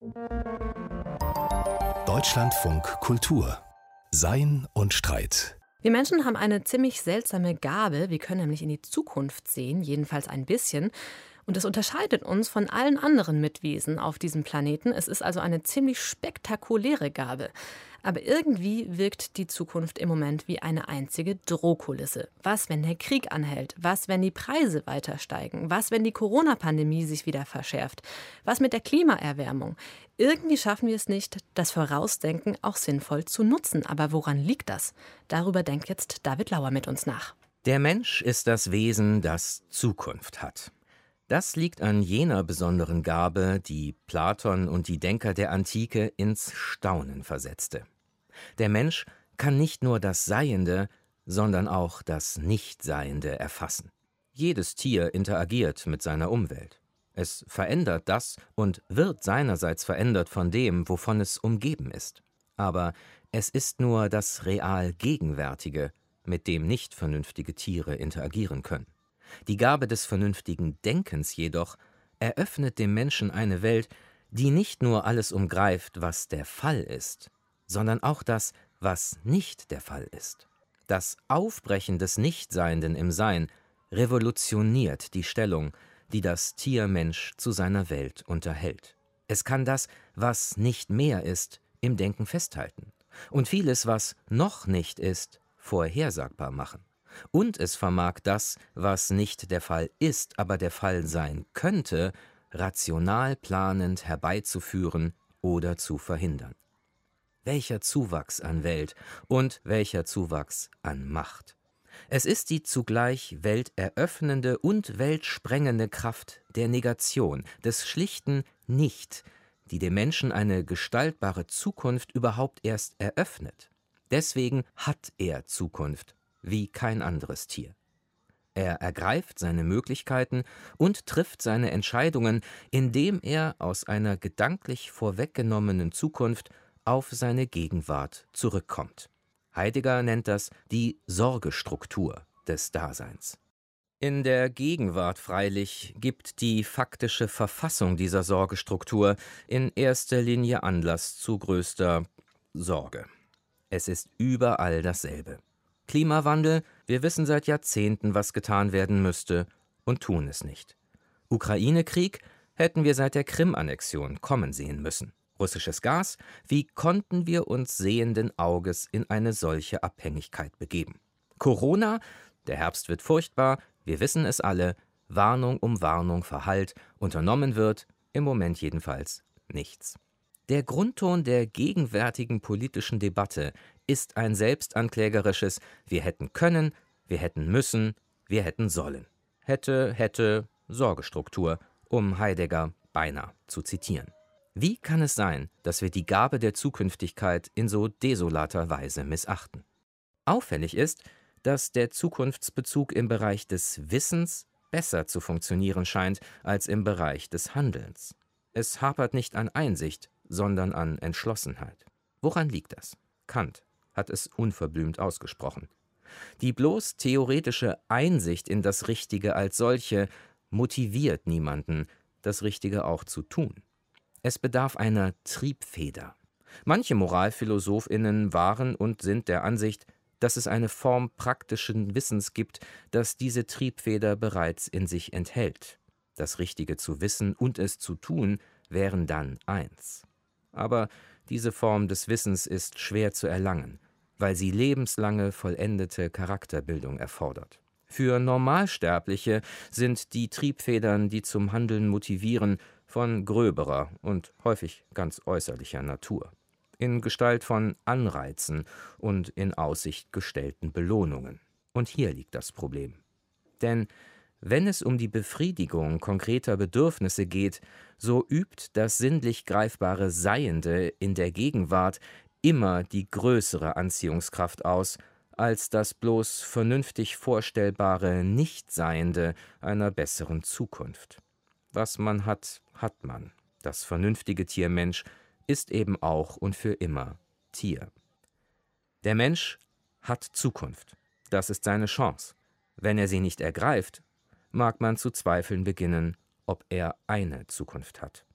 Deutschlandfunk Kultur. Sein und Streit. Wir Menschen haben eine ziemlich seltsame Gabe. Wir können nämlich in die Zukunft sehen, jedenfalls ein bisschen. Und das unterscheidet uns von allen anderen Mitwesen auf diesem Planeten. Es ist also eine ziemlich spektakuläre Gabe. Aber irgendwie wirkt die Zukunft im Moment wie eine einzige Drohkulisse. Was, wenn der Krieg anhält? Was, wenn die Preise weiter steigen? Was, wenn die Corona-Pandemie sich wieder verschärft? Was mit der Klimaerwärmung? Irgendwie schaffen wir es nicht, das Vorausdenken auch sinnvoll zu nutzen. Aber woran liegt das? Darüber denkt jetzt David Lauer mit uns nach. Der Mensch ist das Wesen, das Zukunft hat. Das liegt an jener besonderen Gabe, die Platon und die Denker der Antike ins Staunen versetzte. Der Mensch kann nicht nur das Seiende, sondern auch das Nichtseiende erfassen. Jedes Tier interagiert mit seiner Umwelt. Es verändert das und wird seinerseits verändert von dem, wovon es umgeben ist. Aber es ist nur das real Gegenwärtige, mit dem nicht vernünftige Tiere interagieren können. Die Gabe des vernünftigen Denkens jedoch eröffnet dem Menschen eine Welt, die nicht nur alles umgreift, was der Fall ist, sondern auch das, was nicht der Fall ist. Das Aufbrechen des Nichtseienden im Sein revolutioniert die Stellung, die das Tier-Mensch zu seiner Welt unterhält. Es kann das, was nicht mehr ist, im Denken festhalten und vieles, was noch nicht ist, vorhersagbar machen. Und es vermag das, was nicht der Fall ist, aber der Fall sein könnte, rational planend herbeizuführen oder zu verhindern. Welcher Zuwachs an Welt und welcher Zuwachs an Macht. Es ist die zugleich welteröffnende und weltsprengende Kraft der Negation, des schlichten Nicht, die dem Menschen eine gestaltbare Zukunft überhaupt erst eröffnet. Deswegen hat er Zukunft, wie kein anderes Tier. Er ergreift seine Möglichkeiten und trifft seine Entscheidungen, indem er aus einer gedanklich vorweggenommenen Zukunft auf seine Gegenwart zurückkommt. Heidegger nennt das die Sorgestruktur des Daseins. In der Gegenwart freilich gibt die faktische Verfassung dieser Sorgestruktur in erster Linie Anlass zu größter Sorge. Es ist überall dasselbe. Klimawandel, wir wissen seit Jahrzehnten, was getan werden müsste, und tun es nicht. Ukraine-Krieg hätten wir seit der Krim-Annexion kommen sehen müssen. Russisches Gas, wie konnten wir uns sehenden Auges in eine solche Abhängigkeit begeben? Corona, der Herbst wird furchtbar, wir wissen es alle, Warnung um Warnung verhallt, unternommen wird, im Moment jedenfalls nichts. Der Grundton der gegenwärtigen politischen Debatte ist ein selbstanklägerisches Wir hätten können, wir hätten müssen, wir hätten sollen. Hätte, Sorgestruktur, um Heidegger beinahe zu zitieren. Wie kann es sein, dass wir die Gabe der Zukünftigkeit in so desolater Weise missachten? Auffällig ist, dass der Zukunftsbezug im Bereich des Wissens besser zu funktionieren scheint als im Bereich des Handelns. Es hapert nicht an Einsicht, sondern an Entschlossenheit. Woran liegt das? Kant hat es unverblümt ausgesprochen. Die bloß theoretische Einsicht in das Richtige als solche motiviert niemanden, das Richtige auch zu tun. Es bedarf einer Triebfeder. Manche MoralphilosophInnen waren und sind der Ansicht, dass es eine Form praktischen Wissens gibt, das diese Triebfeder bereits in sich enthält. Das Richtige zu wissen und es zu tun wären dann eins. Aber diese Form des Wissens ist schwer zu erlangen, weil sie lebenslange vollendete Charakterbildung erfordert. Für Normalsterbliche sind die Triebfedern, die zum Handeln motivieren, von gröberer und häufig ganz äußerlicher Natur, in Gestalt von Anreizen und in Aussicht gestellten Belohnungen. Und hier liegt das Problem. Denn wenn es um die Befriedigung konkreter Bedürfnisse geht, so übt das sinnlich greifbare Seiende in der Gegenwart immer die größere Anziehungskraft aus, als das bloß vernünftig vorstellbare Nichtseiende einer besseren Zukunft. Was man hat, hat man. Das vernünftige Tier-Mensch ist eben auch und für immer Tier. Der Mensch hat Zukunft. Das ist seine Chance. Wenn er sie nicht ergreift, mag man zu zweifeln beginnen, ob er eine Zukunft hat.